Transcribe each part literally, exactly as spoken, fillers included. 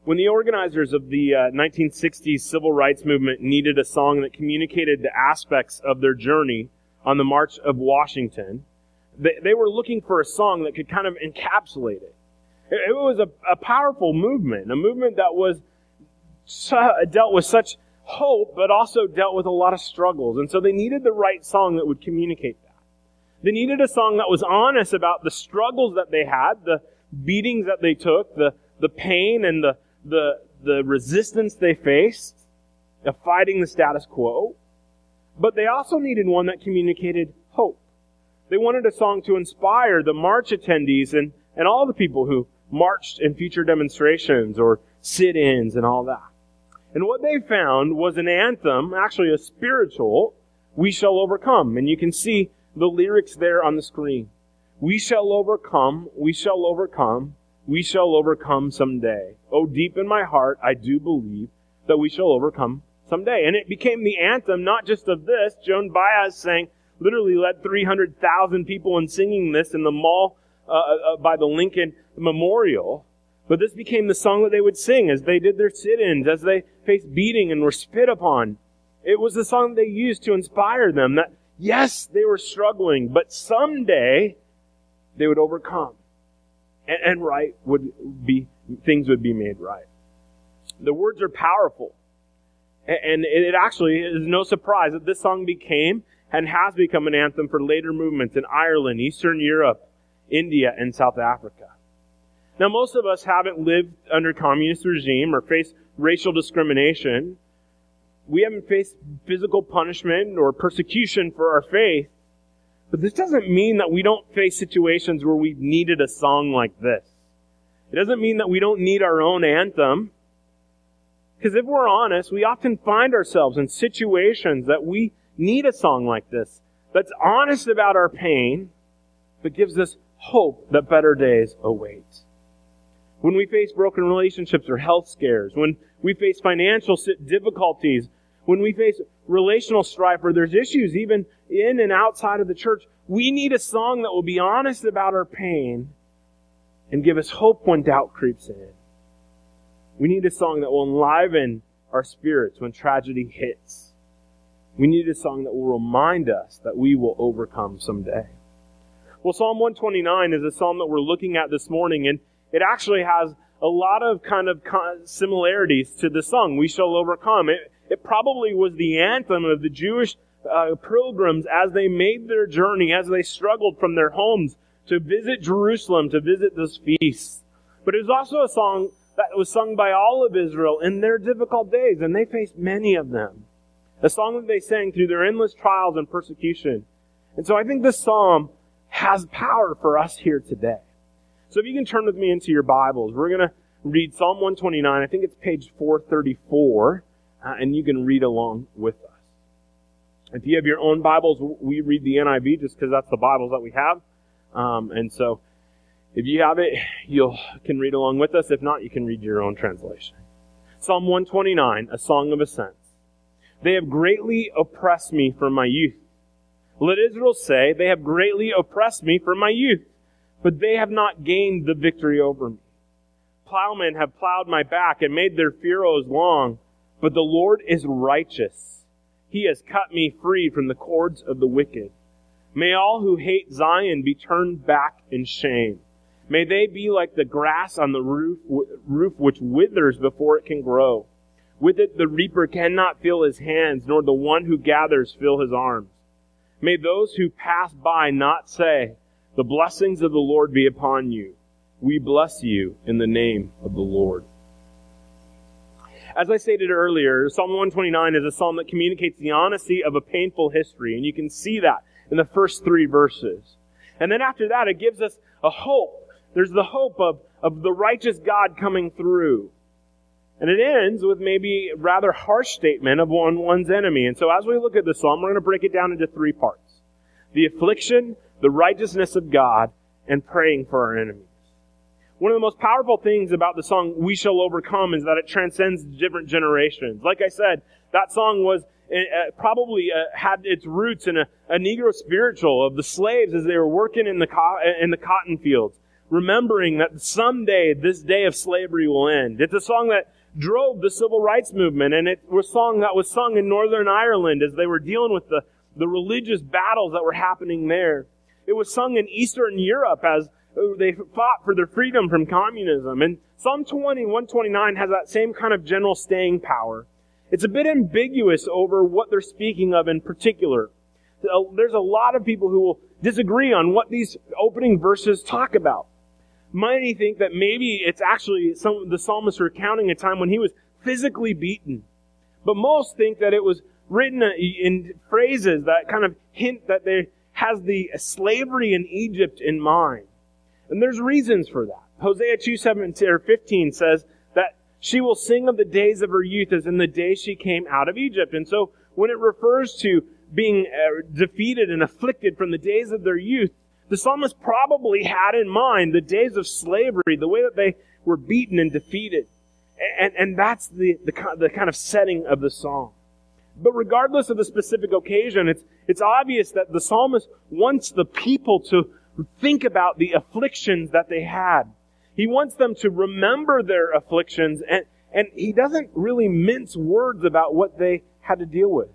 When the organizers of the uh, nineteen sixties civil rights movement needed a song that communicated the aspects of their journey on the March of Washington, they, they were looking for a song that could kind of encapsulate it. It, it was a, a powerful movement, a movement that was su- dealt with such hope, but also dealt with a lot of struggles. And so they needed the right song that would communicate that. They needed a song that was honest about the struggles that they had, the beatings that they took, the, the pain and the, the, the resistance they faced of fighting the status quo. But they also needed one that communicated hope. They wanted a song to inspire the march attendees and, and all the people who marched in future demonstrations or sit-ins and all that. And what they found was an anthem, actually a spiritual, "We Shall Overcome." And you can see the lyrics there on the screen. We shall overcome, we shall overcome, we shall overcome someday. Oh, deep in my heart, I do believe that we shall overcome someday. And it became the anthem, not just of this. Joan Baez sang, literally led three hundred thousand people in singing this in the mall uh, uh, by the Lincoln Memorial. But this became the song that they would sing as they did their sit-ins, as they faced beating and were spit upon. It was the song they used to inspire them that, yes, they were struggling, but someday they would overcome. And, and right would be, things would be made right. The words are powerful. And it actually is no surprise that this song became and has become an anthem for later movements in Ireland, Eastern Europe, India, and South Africa. Now, most of us haven't lived under communist regime or faced racial discrimination. We haven't faced physical punishment or persecution for our faith. But this doesn't mean that we don't face situations where we've needed a song like this. It doesn't mean that we don't need our own anthem. Because if we're honest, we often find ourselves in situations that we need a song like this, that's honest about our pain, but gives us hope that better days await. When we face broken relationships or health scares, when we face financial difficulties, when we face relational strife or there's issues even in and outside of the church, we need a song that will be honest about our pain and give us hope when doubt creeps in. We need a song that will enliven our spirits when tragedy hits. We need a song that will remind us that we will overcome someday. Well, Psalm one twenty-nine is a psalm that we're looking at this morning, and it actually has a lot of kind of similarities to the song, "We Shall Overcome." It, it probably was the anthem of the Jewish uh, pilgrims as they made their journey, as they struggled from their homes to visit Jerusalem, to visit this feast. But it was also a song that was sung by all of Israel in their difficult days, and they faced many of them. A song that they sang through their endless trials and persecution. And so I think this psalm has power for us here today. So if you can turn with me into your Bibles, we're going to read Psalm one twenty-nine. I think it's page four thirty-four, uh, and you can read along with us. If you have your own Bibles, we read the N I V just because that's the Bibles that we have. Um, and so if you have it, you can read along with us. If not, you can read your own translation. Psalm one twenty-nine, a song of ascent. They have greatly oppressed me from my youth. Let Israel say, they have greatly oppressed me from my youth, but they have not gained the victory over me. Plowmen have plowed my back and made their furrows long, but the Lord is righteous. He has cut me free from the cords of the wicked. May all who hate Zion be turned back in shame. May they be like the grass on the roof, roof which withers before it can grow. With it the reaper cannot fill his hands, nor the one who gathers fill his arms. May those who pass by not say, the blessings of the Lord be upon you. We bless you in the name of the Lord. As I stated earlier, Psalm one twenty-nine is a psalm that communicates the honesty of a painful history, and you can see that in the first three verses. And then after that, it gives us a hope. There's the hope of, of the righteous God coming through. And it ends with maybe a rather harsh statement of one, one's enemy. And so as we look at the psalm, we're going to break it down into three parts. The affliction, the righteousness of God, and praying for our enemies. One of the most powerful things about the song, "We Shall Overcome," is that it transcends different generations. Like I said, that song was uh, probably uh, had its roots in a, a Negro spiritual of the slaves as they were working in the co- in the cotton fields. remembering that someday this day of slavery will end. It's a song that drove the civil rights movement, and it was a song that was sung in Northern Ireland as they were dealing with the, the religious battles that were happening there. It was sung in Eastern Europe as they fought for their freedom from communism. And Psalm twenty, one twenty-nine has that same kind of general staying power. It's a bit ambiguous over what they're speaking of in particular. There's a lot of people who will disagree on what these opening verses talk about. Many think that maybe it's actually some the psalmist recounting a time when he was physically beaten. But most think that it was written in phrases that kind of hint that there has the slavery in Egypt in mind. And there's reasons for that. Hosea two seventeen or fifteen says that she will sing of the days of her youth as in the day she came out of Egypt. And so when it refers to being uh, defeated and afflicted from the days of their youth, the psalmist probably had in mind the days of slavery, the way that they were beaten and defeated. And, and that's the, the, the kind of setting of the song. But regardless of the specific occasion, it's, it's obvious that the psalmist wants the people to think about the afflictions that they had. He wants them to remember their afflictions, and, and he doesn't really mince words about what they had to deal with.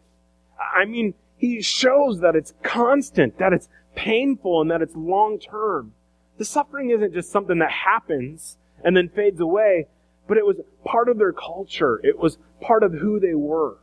I mean, he shows that it's constant, that it's painful, and that it's long-term. The suffering isn't just something that happens and then fades away, but it was part of their culture. It was part of who they were.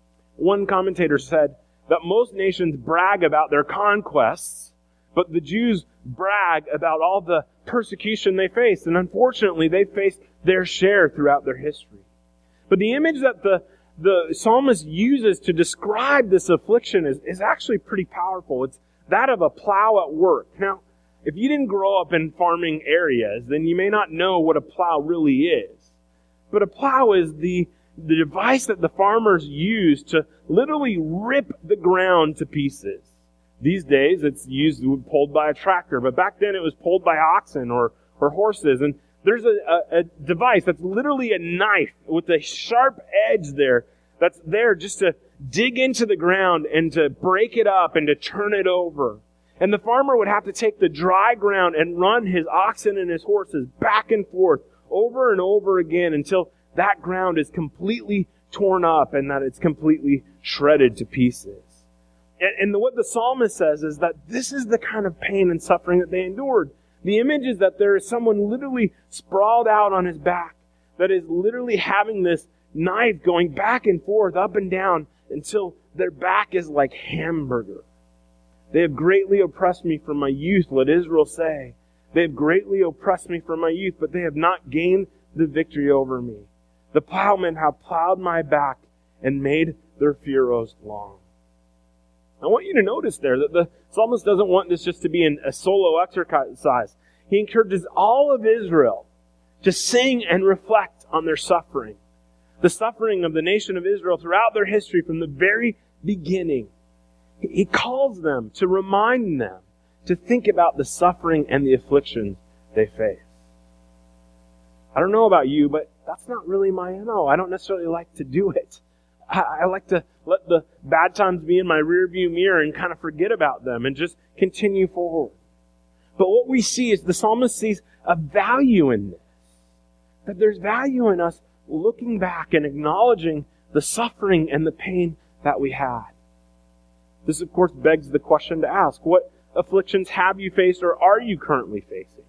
One commentator said that most nations brag about their conquests, but the Jews brag about all the persecution they faced. And unfortunately, they faced their share throughout their history. But the image that the, the psalmist uses to describe this affliction is, is actually pretty powerful. It's that of a plow at work. Now, if you didn't grow up in farming areas, then you may not know what a plow really is. But a plow is the, the device that the farmers use to literally rip the ground to pieces. These days, it's used pulled by a tractor, but back then it was pulled by oxen or, or horses. And there's a, a, a device that's literally a knife with a sharp edge there that's there just to dig into the ground and to break it up and to turn it over. And the farmer would have to take the dry ground and run his oxen and his horses back and forth over and over again until that ground is completely torn up and that it's completely shredded to pieces. And, and the, what the psalmist says is that this is the kind of pain and suffering that they endured. The image is that there is someone literally sprawled out on his back that is literally having this knife going back and forth, up and down, until their back is like hamburger. They have greatly oppressed me from my youth, let Israel say. They have greatly oppressed me from my youth, but they have not gained the victory over me. The plowmen have plowed my back and made their furrows long. I want you to notice there that the psalmist doesn't want this just to be an, a solo exercise. He encourages all of Israel to sing and reflect on their suffering. The suffering of the nation of Israel throughout their history from the very beginning. He calls them to remind them to think about the suffering and the afflictions they face. I don't know about you, but that's not really my M O. I don't necessarily like to do it. I, I like to let the bad times be in my rearview mirror and kind of forget about them and just continue forward. But what we see is the psalmist sees a value in this. That there's value in us looking back and acknowledging the suffering and the pain that we had. This, of course, begs the question to ask, what afflictions have you faced or are you currently facing?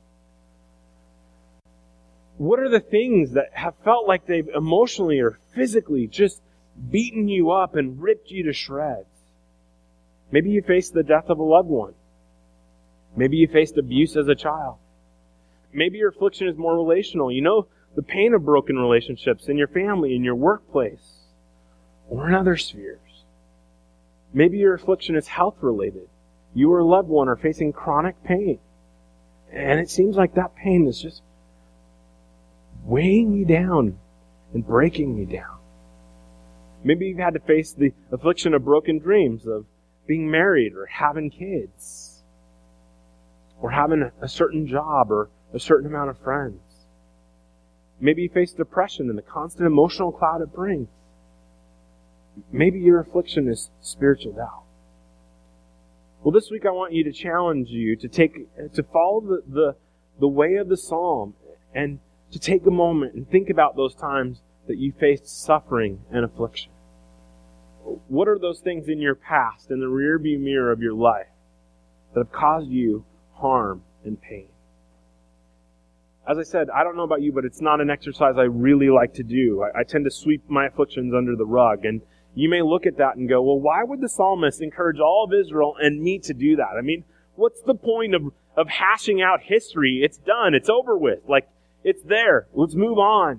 What are the things that have felt like they've emotionally or physically just beaten you up and ripped you to shreds? Maybe you faced the death of a loved one. Maybe you faced abuse as a child. Maybe your affliction is more relational. You know the pain of broken relationships in your family, in your workplace, or in other spheres. Maybe your affliction is health-related. You or a loved one are facing chronic pain. And it seems like that pain is just weighing you down and breaking you down. Maybe you've had to face the affliction of broken dreams, of being married or having kids, or having a certain job or a certain amount of friends. Maybe you face depression and the constant emotional cloud it brings. Maybe your affliction is spiritual doubt. Well, this week I want you to challenge you to take, to follow the, the, the way of the psalm and to take a moment and think about those times that you faced suffering and affliction. What are those things in your past, in the rearview mirror of your life, that have caused you harm and pain? As I said, I don't know about you, but it's not an exercise I really like to do. I, I tend to sweep my afflictions under the rug. And you may look at that and go, well, why would the psalmist encourage all of Israel and me to do that? I mean, what's the point of, of hashing out history? It's done. It's over with. Like, it's there. Let's move on.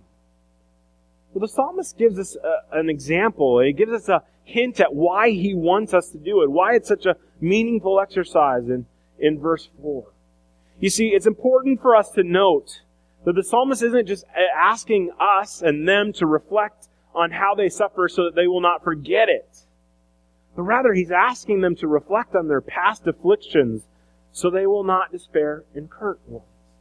Well, the psalmist gives us a, an example. He gives us a hint at why he wants us to do it, why it's such a meaningful exercise in, in verse four. You see, it's important for us to note that the psalmist isn't just asking us and them to reflect on how they suffer so that they will not forget it. But rather, he's asking them to reflect on their past afflictions so they will not despair in current ones.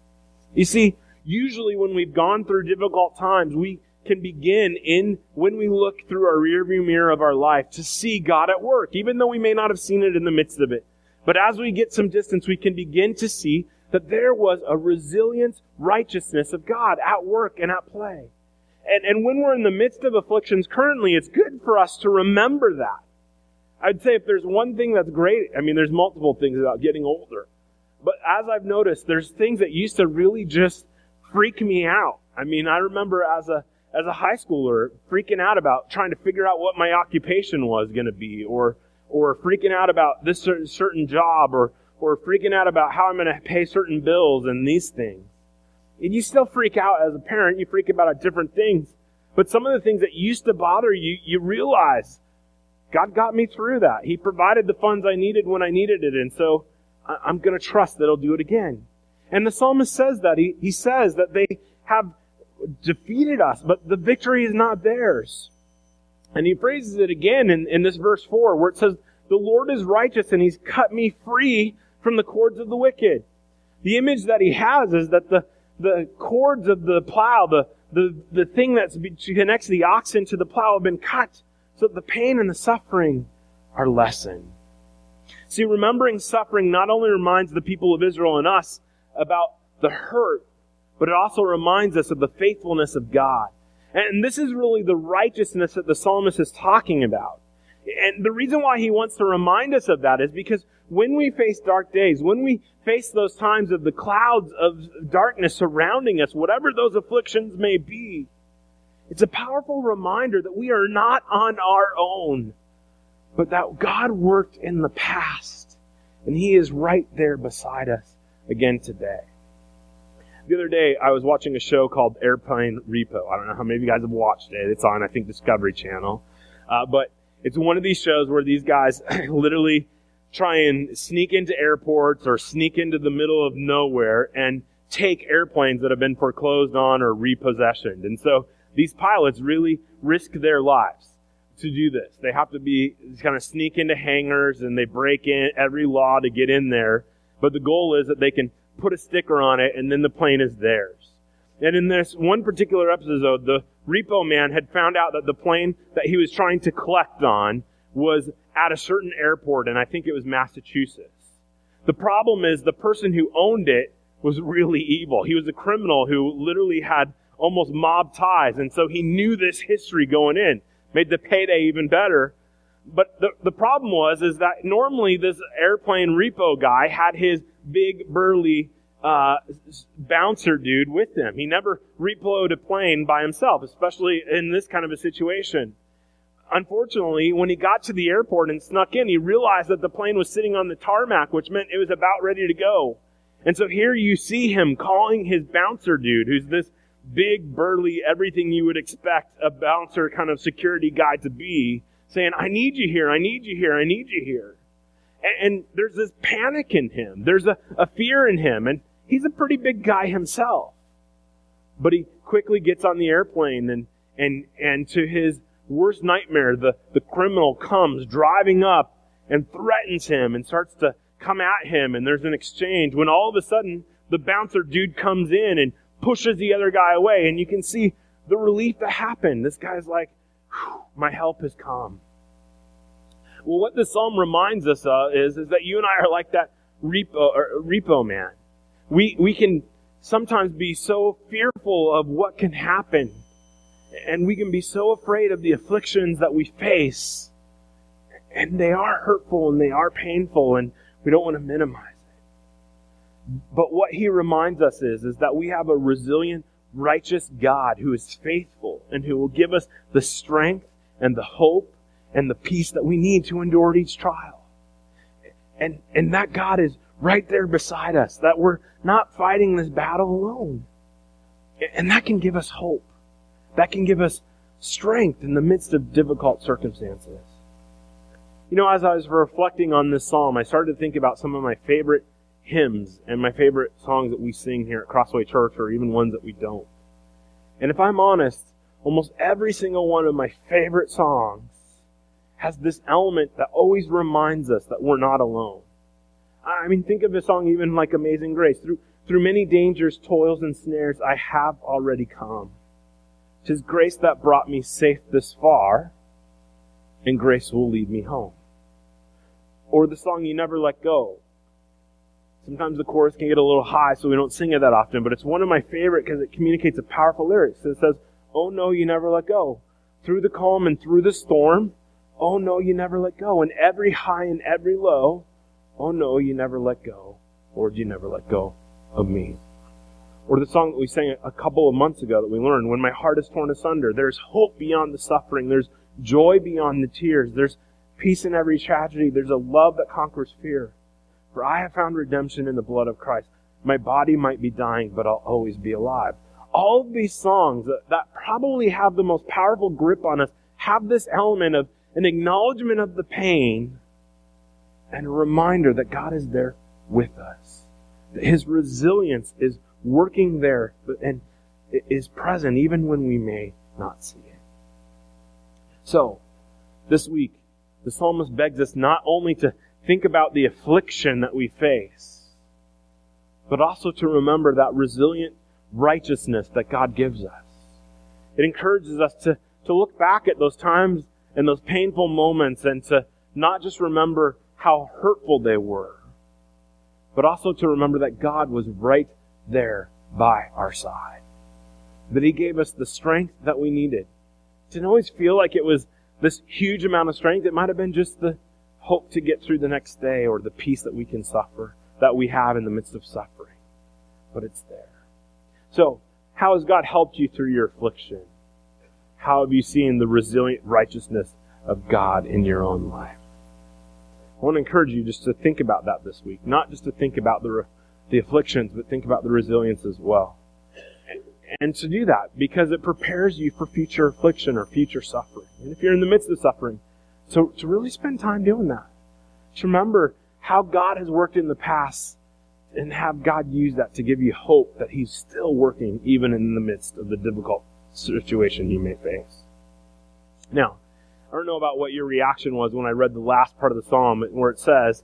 You see, usually when we've gone through difficult times, we can begin in, when we look through our rearview mirror of our life, to see God at work, even though we may not have seen it in the midst of it. But as we get some distance, we can begin to see that there was a resilient righteousness of God at work and at play. And, and when we're in the midst of afflictions currently, it's good for us to remember that. I'd say if there's one thing that's great, I mean, there's multiple things about getting older. But as I've noticed, there's things that used to really just freak me out. I mean, I remember as a as a high schooler freaking out about trying to figure out what my occupation was going to be, or or freaking out about this certain, certain job, or or freaking out about how I'm going to pay certain bills and these things. And you still freak out as a parent. You freak about different things. But some of the things that used to bother you, you realize God got me through that. He provided the funds I needed when I needed it. And so I'm going to trust that He'll do it again. And the psalmist says that. He, he says that they have defeated us, but the victory is not theirs. And he phrases it again in, in this verse four, where it says, the Lord is righteous and He's cut me free from the cords of the wicked. The image that he has is that the, the cords of the plow, the, the, the thing that connects the oxen to the plow have been cut so that the pain and the suffering are lessened. See, remembering suffering not only reminds the people of Israel and us about the hurt, but it also reminds us of the faithfulness of God. And this is really the righteousness that the psalmist is talking about. And the reason why he wants to remind us of that is because when we face dark days, when we face those times of the clouds of darkness surrounding us, whatever those afflictions may be, it's a powerful reminder that we are not on our own, but that God worked in the past, and He is right there beside us again today. The other day, I was watching a show called Airplane Repo. I don't know how many of you guys have watched it. It's on, I think, Discovery Channel. Uh, but it's one of these shows where these guys literally try and sneak into airports or sneak into the middle of nowhere and take airplanes that have been foreclosed on or repossessioned. And so these pilots really risk their lives to do this. They have to be kind of sneak into hangars, and they break in every law to get in there. But the goal is that they can put a sticker on it, and then the plane is theirs. And in this one particular episode, the repo man had found out that the plane that he was trying to collect on was at a certain airport, and I think it was Massachusetts. The problem is the person who owned it was really evil. He was a criminal who literally had almost mob ties, and so he knew this history going in. Made the payday even better. But the, the problem was is that normally this airplane repo guy had his big, burly uh, bouncer dude with him. He never repoed a plane by himself, especially in this kind of a situation. Unfortunately, when he got to the airport and snuck in, he realized that the plane was sitting on the tarmac, which meant it was about ready to go. And so here you see him calling his bouncer dude, who's this big, burly, everything you would expect a bouncer kind of security guy to be, saying, I need you here, I need you here, I need you here. And, and there's this panic in him. There's a, a fear in him. And he's a pretty big guy himself. But he quickly gets on the airplane, and and and to his worst nightmare, the, the criminal comes driving up and threatens him and starts to come at him, and there's an exchange when all of a sudden the bouncer dude comes in and pushes the other guy away, and you can see the relief that happened. This guy's like, my help has come. Well, what this psalm reminds us of is, is that you and I are like that repo, or repo man. We we can sometimes be so fearful of what can happen. And we can be so afraid of the afflictions that we face. And they are hurtful and they are painful, and we don't want to minimize it. But what he reminds us is, is that we have a resilient, righteous God who is faithful and who will give us the strength and the hope and the peace that we need to endure each trial. And, and that God is right there beside us, that we're not fighting this battle alone. And that can give us hope. That can give us strength in the midst of difficult circumstances. You know, as I was reflecting on this psalm, I started to think about some of my favorite hymns and my favorite songs that we sing here at Crossway Church, or even ones that we don't. And if I'm honest, almost every single one of my favorite songs has this element that always reminds us that we're not alone. I mean, think of a song even like Amazing Grace. Through, through many dangers, toils, and snares, I have already come. 'Tis grace that brought me safe this far, and grace will lead me home. Or the song You Never Let Go. Sometimes the chorus can get a little high, so we don't sing it that often, but it's one of my favorite because it communicates a powerful lyric. So it says, oh no, you never let go. Through the calm and through the storm, oh no, you never let go. In every high and every low, oh no, you never let go. Lord, you never let go of me. Or the song that we sang a couple of months ago that we learned, when my heart is torn asunder, there's hope beyond the suffering, there's joy beyond the tears, there's peace in every tragedy, there's a love that conquers fear. For I have found redemption in the blood of Christ. My body might be dying, but I'll always be alive. All of these songs that, that probably have the most powerful grip on us have this element of an acknowledgement of the pain and a reminder that God is there with us. That His resilience is working there and is present even when we may not see it. So, this week, the psalmist begs us not only to think about the affliction that we face, but also to remember that resilient righteousness that God gives us. It encourages us to, to look back at those times and those painful moments and to not just remember how hurtful they were, but also to remember that God was right there by our side. That He gave us the strength that we needed. It didn't always feel like it was this huge amount of strength. It might have been just the hope to get through the next day or the peace that we can suffer, that we have in the midst of suffering. But it's there. So, how has God helped you through your affliction? How have you seen the resilient righteousness of God in your own life? I want to encourage you just to think about that this week. Not just to think about the, the afflictions, but think about the resilience as well. And, and to do that, because it prepares you for future affliction or future suffering. And if you're in the midst of suffering, so to really spend time doing that. To remember how God has worked in the past and have God use that to give you hope that He's still working even in the midst of the difficult situation you may face. Now, I don't know about what your reaction was when I read the last part of the psalm where it says,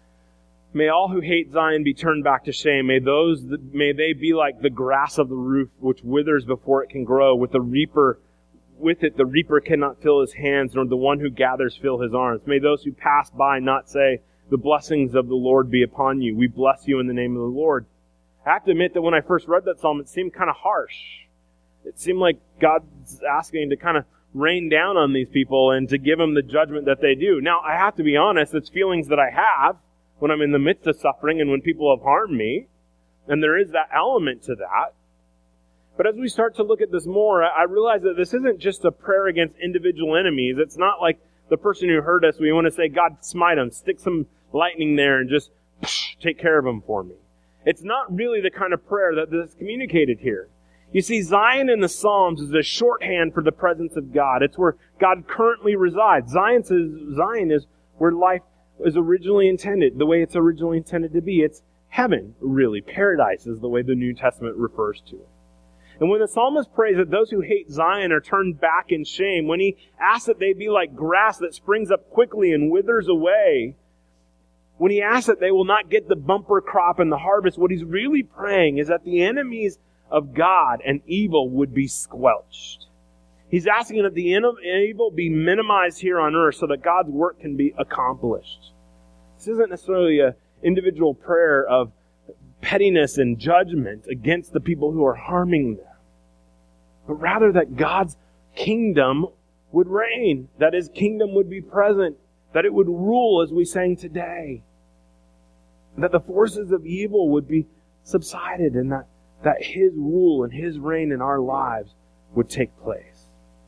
may all who hate Zion be turned back to shame. May those, may they be like the grass of the roof which withers before it can grow. With the reaper, with it the reaper cannot fill his hands, nor the one who gathers fill his arms. May those who pass by not say, the blessings of the Lord be upon you. We bless you in the name of the Lord. I have to admit that when I first read that psalm, it seemed kind of harsh. It seemed like God's asking to kind of rain down on these people and to give them the judgment that they do. Now, I have to be honest, it's feelings that I have when I'm in the midst of suffering and when people have harmed me. And there is that element to that. But as we start to look at this more, I realize that this isn't just a prayer against individual enemies. It's not like the person who hurt us, we want to say, God, smite them, stick some lightning there and just psh, take care of them for me. It's not really the kind of prayer that is communicated here. You see, Zion in the Psalms is a shorthand for the presence of God. It's where God currently resides. Zion is, Zion is where life is originally intended, the way it's originally intended to be. It's heaven, really. Paradise is the way the New Testament refers to it. And when the psalmist prays that those who hate Zion are turned back in shame, when he asks that they be like grass that springs up quickly and withers away, when he asks that they will not get the bumper crop and the harvest, what he's really praying is that the enemies of God and evil would be squelched. He's asking that the evil be minimized here on earth so that God's work can be accomplished. This isn't necessarily an individual prayer of pettiness and judgment against the people who are harming them, but rather that God's kingdom would reign, that His kingdom would be present, that it would rule as we sang today, that the forces of evil would be subsided, and that, that His rule and His reign in our lives would take place.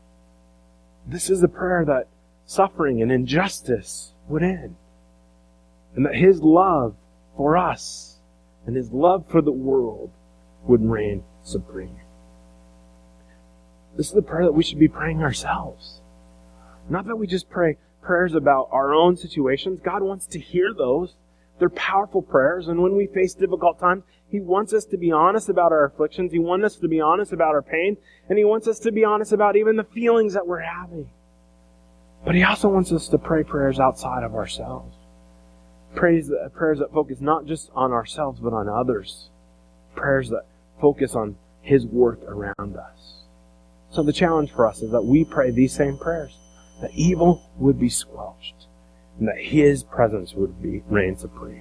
This is a prayer that suffering and injustice would end, and that His love for us and His love for the world would reign supreme. This is the prayer that we should be praying ourselves. Not that we just pray prayers about our own situations. God wants to hear those. They're powerful prayers, and when we face difficult times, He wants us to be honest about our afflictions. He wants us to be honest about our pain, and He wants us to be honest about even the feelings that we're having. But He also wants us to pray prayers outside of ourselves. Praise, prayers that focus not just on ourselves, but on others. Prayers that focus on His work around us. So the challenge for us is that we pray these same prayers, that evil would be squelched, and that His presence would be reign supreme.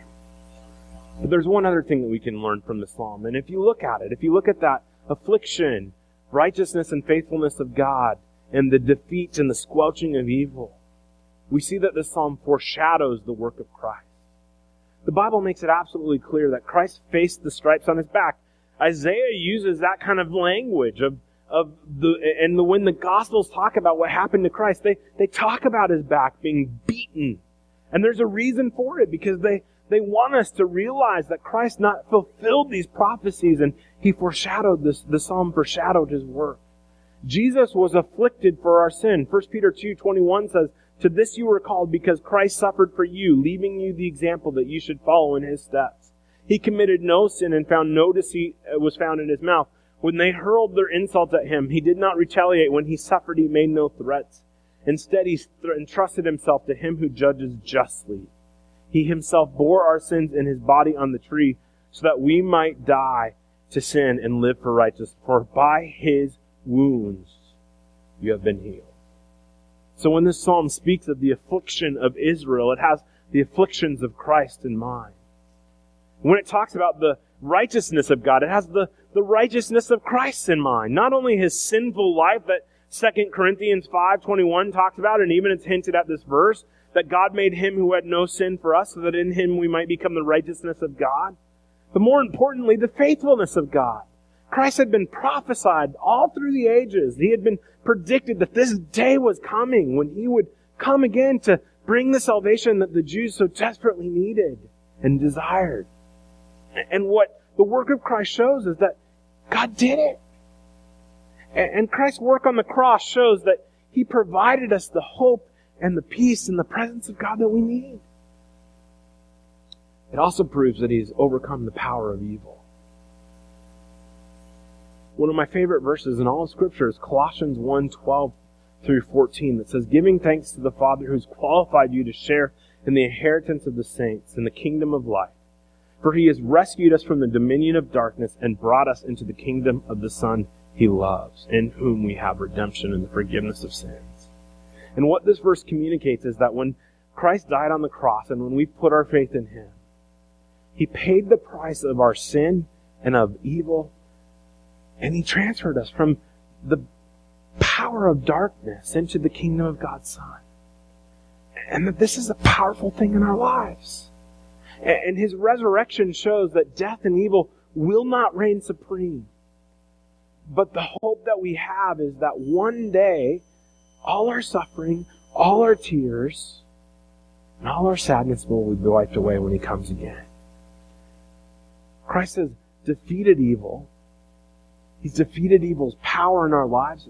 But there's one other thing that we can learn from the psalm, and if you look at it, if you look at that affliction, righteousness and faithfulness of God, and the defeat and the squelching of evil, we see that this psalm foreshadows the work of Christ. The Bible makes it absolutely clear that Christ faced the stripes on His back. Isaiah uses that kind of language of Of the and the, when the Gospels talk about what happened to Christ, they, they talk about His back being beaten. And there's a reason for it, because they, they want us to realize that Christ not fulfilled these prophecies, and He foreshadowed this, the psalm foreshadowed His work. Jesus was afflicted for our sin. First Peter two twenty-one says, "To this you were called, because Christ suffered for you, leaving you the example that you should follow in His steps. He committed no sin, and found no deceit was found in His mouth. When they hurled their insults at Him, He did not retaliate. When He suffered, He made no threats. Instead, He entrusted Himself to Him who judges justly. He Himself bore our sins in His body on the tree, so that we might die to sin and live for righteousness. For by His wounds you have been healed." So when this psalm speaks of the affliction of Israel, it has the afflictions of Christ in mind. When it talks about the righteousness of God, it has the, the righteousness of Christ in mind. Not only His sinful life that Second Corinthians five twenty-one talks about, and even it's hinted at this verse, that God made Him who had no sin for us, so that in Him we might become the righteousness of God. But more importantly, the faithfulness of God. Christ had been prophesied all through the ages. He had been predicted that this day was coming, when He would come again to bring the salvation that the Jews so desperately needed and desired. And what the work of Christ shows is that God did it. And Christ's work on the cross shows that He provided us the hope and the peace and the presence of God that we need. It also proves that He's overcome the power of evil. One of my favorite verses in all of Scripture is Colossians one twelve through fourteen, that says, "Giving thanks to the Father who's qualified you to share in the inheritance of the saints in the kingdom of light. For He has rescued us from the dominion of darkness and brought us into the kingdom of the Son He loves, in whom we have redemption and the forgiveness of sins." And what this verse communicates is that when Christ died on the cross and when we put our faith in Him, He paid the price of our sin and of evil, and He transferred us from the power of darkness into the kingdom of God's Son. And that this is a powerful thing in our lives. And His resurrection shows that death and evil will not reign supreme. But the hope that we have is that one day, all our suffering, all our tears, and all our sadness will be wiped away when He comes again. Christ has defeated evil. He's defeated evil's power in our lives.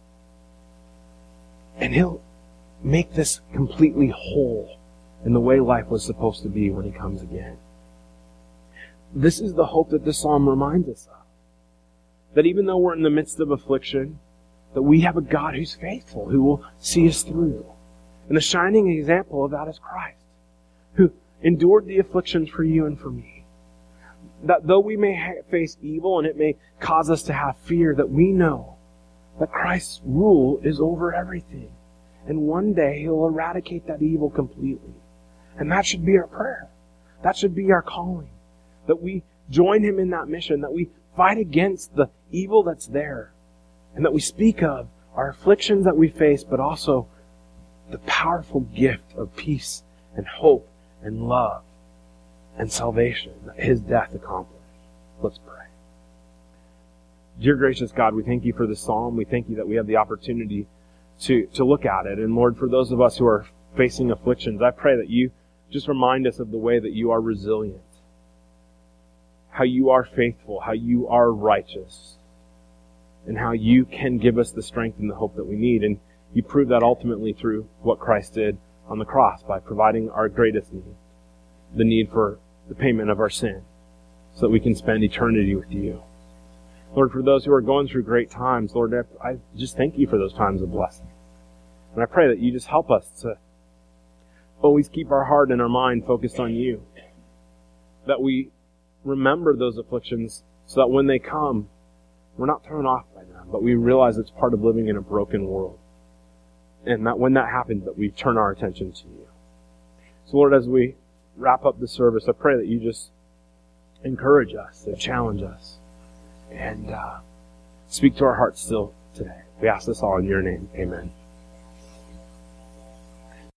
And He'll make this completely whole in the way life was supposed to be when He comes again. This is the hope that this psalm reminds us of. That even though we're in the midst of affliction, that we have a God who's faithful, who will see us through. And the shining example of that is Christ, who endured the afflictions for you and for me. That though we may ha- face evil and it may cause us to have fear, that we know that Christ's rule is over everything. And one day He'll eradicate that evil completely. And that should be our prayer. That should be our calling. That we join him in that mission, that we fight against the evil that's there, and that we speak of our afflictions that we face, but also the powerful gift of peace and hope and love and salvation that his death accomplished. Let's pray. Dear gracious God, we thank you for this psalm. We thank you that we have the opportunity to, to look at it. And Lord, for those of us who are facing afflictions, I pray that you just remind us of the way that you are resilient, how you are faithful, how you are righteous, and how you can give us the strength and the hope that we need. And you prove that ultimately through what Christ did on the cross by providing our greatest need, the need for the payment of our sin, so that we can spend eternity with you. Lord, for those who are going through great times, Lord, I, I just thank you for those times of blessing. And I pray that you just help us to always keep our heart and our mind focused on you, that we remember those afflictions so that when they come, we're not thrown off by them, but we realize it's part of living in a broken world. And that when that happens, that we turn our attention to you. So Lord, as we wrap up the service, I pray that you just encourage us and challenge us and uh, speak to our hearts still today. We ask this all in your name. Amen.